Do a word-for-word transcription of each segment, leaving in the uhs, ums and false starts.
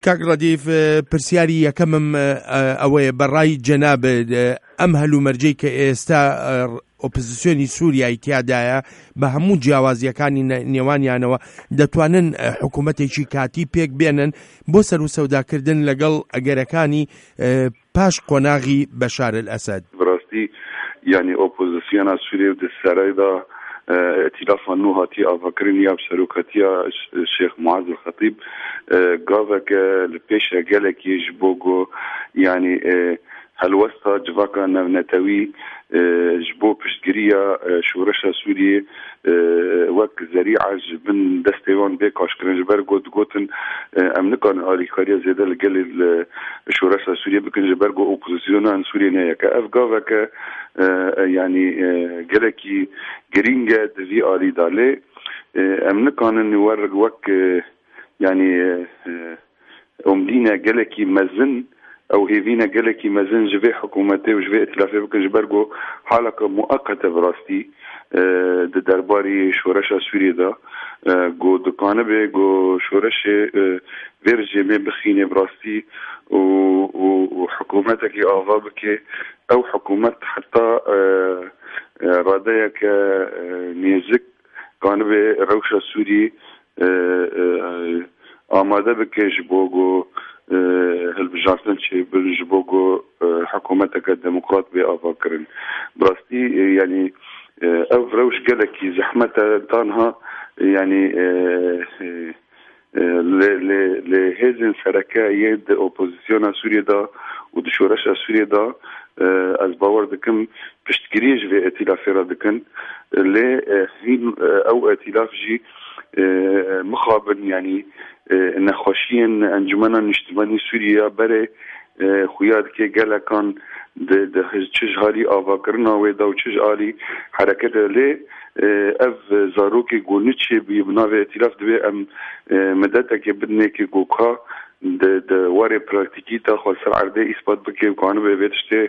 کاک ڕەدیف پرسیاری یەکەمم ئەوەیە بەڕای جەناب ئەم هەلومەرجەی کە ئێستا ئۆپۆزیسیۆنی سووریای تیادایە بە هەموو جیاوازیەکانی نێوانیانەوە دەتوانن حکوومەتێکی کاتی پێک بێنن بۆ سەر و سەوداکردن لەگەڵ ئەگەرەکانی پاش قۆناغی بەشار الئەسەد. بەڕاستی یعنی ئۆپۆزیسیۆنا سووریە دەسەرایدا ائتلافا نو هاتی ئاڤاکردنیا سەرۆکەتیە شێخ معاز الخەتیب گاڤێکە لە پێشە گەلێکیش بۆ گۆ یعنی هەلوەستا جڤاکە نەونەتەوی ji bo piştgiriya şoreşa Sûriyê wek zerî'a ji bin destê wan bê kaşkirin ji ber got gotin em nikarin alîkariya zêde li gelê şoreşa Sûriyê bikin ji ber got opozîsyonan Sûriyê neyeke. Ev gaveke yanî gelekî girîng e di vî alî da lê em nikanin wer wek yanî umdîne gelekî mezin او هيفينا قالكي مازن جبه حكومتي وجبه ائتلافي بكن جبرجو حالك مؤقته براستي د درباري شورش سوريا دا جو دكانه جو شورش فيرجي مي بخينه براستي وحكومتك اغابك او حكومت حتى راديك نيزك كان بروشه سوري آماده بكش بوغو هالبجارتن شيء بالجبوغو حكومتك الديمقراط بأفكرن براستي يعني أو روش قالك زحمتها تانها يعني لهذين سركا يد أوبوزيسيون سوريا دا ودشورش سوريا دا از باور دكم بشتكريج في ائتلاف رادكن ل او ائتلاف جي مخابن يعني نخوشين انجمنا نجتماعي سوريا بري خوياد كي قال كان د چج حالي آواکرنا و دا چج حالي حرکت ل اف زاروكي گونچي بناو ائتلاف دبي ام مدتك بدني كي گوكا د د واره پراکتیکی تا خو سر عرضه اثبات بکې قانون به وشته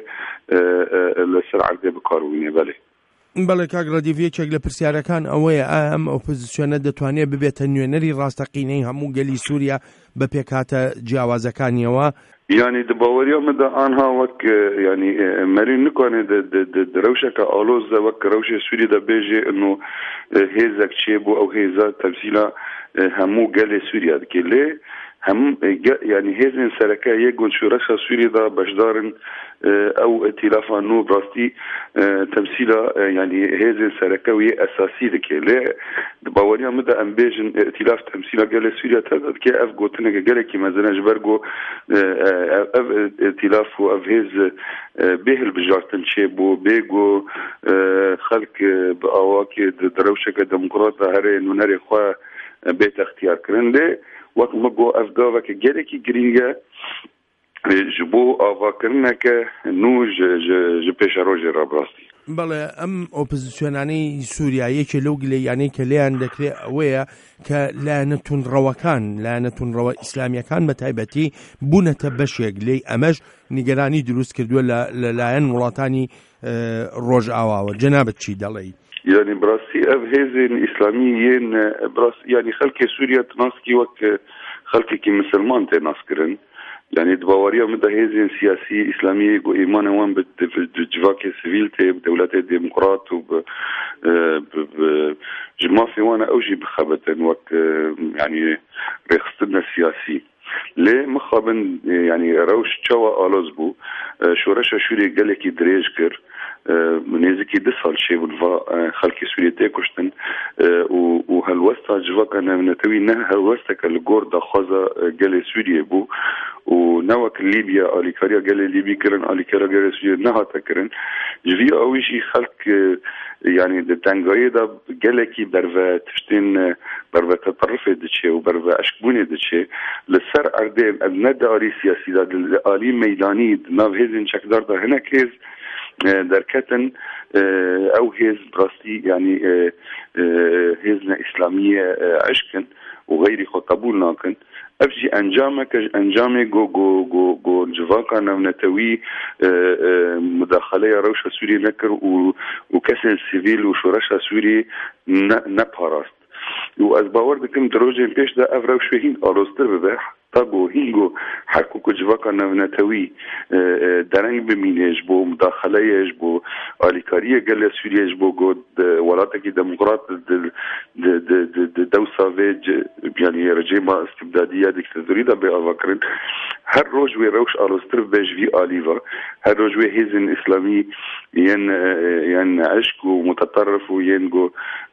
ل سر عرضه بکارونه بله بله کاک ڕەدیف یەکێک لە پرسیارەکان ئەوەیە ئەم ئۆپۆزیسیۆنە دەتوانێت ببێتە نوێنەری ڕاستەقینەی هەموو گەلی سووریا بە پێکهاتە جیاوازەکانیەوە يعني دباوريا مدى عنها وك يعني مرين نكون د روشك آلوز وك روش سوري دا بيجي انه هيزك شيبو او هيزا تمثيلا همو قال سوريا دكي ليه هم يعني هذين سركا يقول شو رشا سوري دا بشدارن او ائتلافا نو براستي تمثيلا يعني هذين سركاوي اساسي دكي ليه دباوريا مدى ام بيجن ائتلاف تمثيلا قال سوريا تدد كي اف قوتنك قالكي مازنا جبرقو اف ائتلاف و اف هز به البجارتن شيبو بيقو خلق بأواكي دروشك ديمقراطة هري نوناري خواه بيت اختيار كرن ليه وقت مگو افگاوه که گره کی گرینگه جبو آوا کرنه که نو جپیش روژه را براستی بله ام اپوزیسیونانی سوریایی که لو گلیانی که لیان دکری اویا که لعنتون روکان لعنتون رو اسلامیکان متعبتی بونت بشیگ لی امش نگرانی دروست کردو لعن ولاتانی روج آوا جنابت چی دلی يعني براسي اف هزين اسلاميين براس يعني خلق سوريا تناسكي وقت خلق كي مسلمان تناسكرن يعني دباوريا مدى هزين سياسي اسلامي جو ايمان وان بجواكي سيفيلتي بدولات الديمقراط وب جما في وانا اوجي بخبتن وقت يعني ريخستنا السياسي ليه مخابن يعني روش تشوا الوزبو شورشا شوري قالكي دريجكر نزكي دسال شيء بالفا خلقي سوريا تاكشتن وهالوسطة جواك أنا نتوي نه هالوسطة كالجور دا خازا قال سوريا بو ونوك ليبيا أليكاريا قال ليبيا كرن أليكاريا قال سوريا نها تكرن جوي أويشي خلق يعني التنجاية دا قالكي برفا تفتين برفا تطرف دشي وبرفا أشكبوني دشي لسر أردين الندى آلي سياسي دا آلي ميداني ناف هزين شكدار دا هناك هز دركتن او هيز براستي يعني هيزنا اسلاميه عشكن وغيري قبول ناكن ابجي انجامك انجامي جو جو جو جو جواكا نتوي مداخله روشه سوري نكر وكسن سيفيل وشورشه سوري نبهراست و از باور دکم دروژن پیش دا افراو شوهین آروستر ببح طاقو هینگو حقوق جواکا نونتوی درنگ بمینیش بو مداخلهش بو آلیکاری گل سوریش بو گود ولاتکی دموکرات دو ساویج یعنی رژیم استبدادیه دیکتاتوری دا به آواکرن هر روز وی روش آلوستر بیش وی آلیوا هر روز وی هیزن اسلامی ین ین عشق و متطرف و ین گو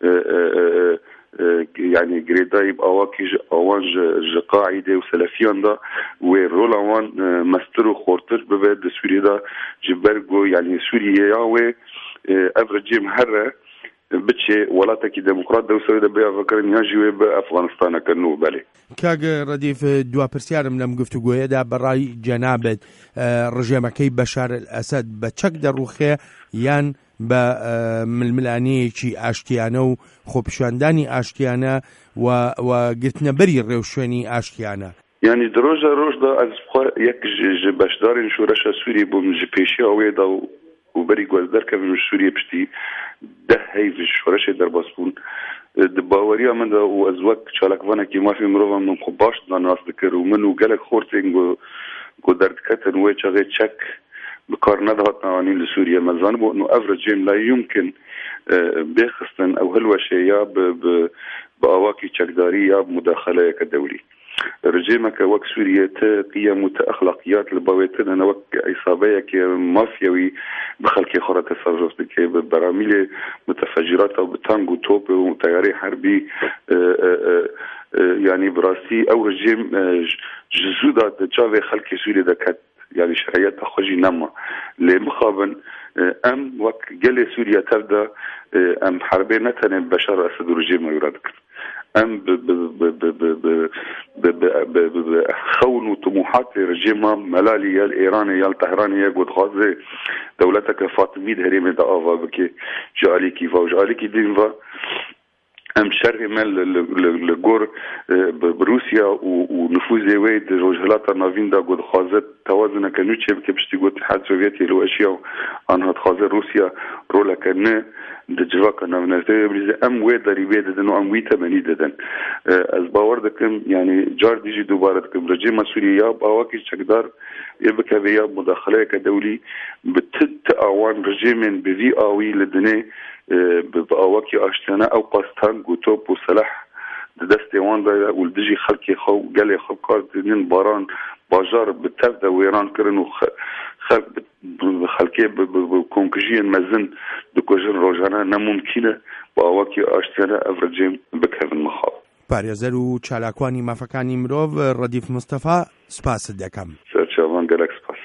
يعني جريداي بأواكي أوان ج قاعدة وسلفيان دا ورول أوان مستر وخورتر ببعد سوريا دا جبرجو يعني سوريا و أفرجيم هرة بتشي ولا تكي ديمقراط دا وسوريا دا بيا فكرن يجوا بأفغانستان كنو بالي. كاج رديف دوا برسيار من مقفتو جوية دا براي جنابة رجيم كي بشار الأسد بتشك دروخه يان بە ململانەیەکی ئاشتیانە و خۆپیشاندانی ئاشتیانە و گرتنەبەری ڕێوشوێنی ئاشتیانە. یعنی درۆژە ڕۆژدا ئەس یەک بەشدارین شورەشە سووری بووم ji pêşî ئەوێدا و بەری گوێزدەرکەم سووریە پشتی ده هەیڤ شورەشێ دەرباس بوون di baweriya min de û ez wek çalakvanekî mafê mirovan min xwe baş nas dikir û min û gelek xortên got derdiketin wê çaxê çek بكار نضغط نوانين لسوريا مزان بو انه افرجين لا يمكن بيخصن او هالوشيا بأواكي تشكدارية بمداخلة كدولي رجيمك وك سوريا قيم وأخلاقيات لبويتنا انا وك عصابية كي مافيوي بخلكي خورة تصرف بكي براميل متفجرات او بتانجو توب وتياري حربي يعني براسي او رجيم جزودا تجاوي خلكي سوريا دكت يعني شرعيات أخوجي نما لمخابن أم وك جل سوريا تبدأ أم حربين نتن بشار أسد رجيم يرادك أم بخون وطموحات رجيم ملالي يا الإيراني يا الطهراني يا قد غازي دولتك فاطمي هريم دا آفا بكي جالي كيفا وجالي كي دينفا ام شر مال لجور بروسيا ونفوذ ويد روجهلات نافين دا قد خازت توازن كنوتشي بكبشتي قد الاتحاد السوفيتي لو اشياء انها تخازر روسيا رولا كان دجوا كنا بنزدي بليز ام ويد ريبيد دنو ام ويتا مني ددن از باور دكم يعني جار ديجي دوباره دكم رجيم سوريا باواكي شكدار يبكى بيا مداخله كدولي بتت اوان رجيم بفي اوي لدني بأواكي أشتنا أو قاستان قطوب وسلاح دستي واندا ولدجي خلقي خو قالي خلقات دين باران باجار بتفدا ويران كرنو خلق خلقي بكونكجين مزن دكوجن روجانا نممكنه بأواكي أشتنا أفرجيم بكهن مخاض پارێزەر و چالاکوانی مافەکانی مرۆڤ ڕەدیف مستەفا سپاست دەکەم. سەرچاوان گەلەک سپاس.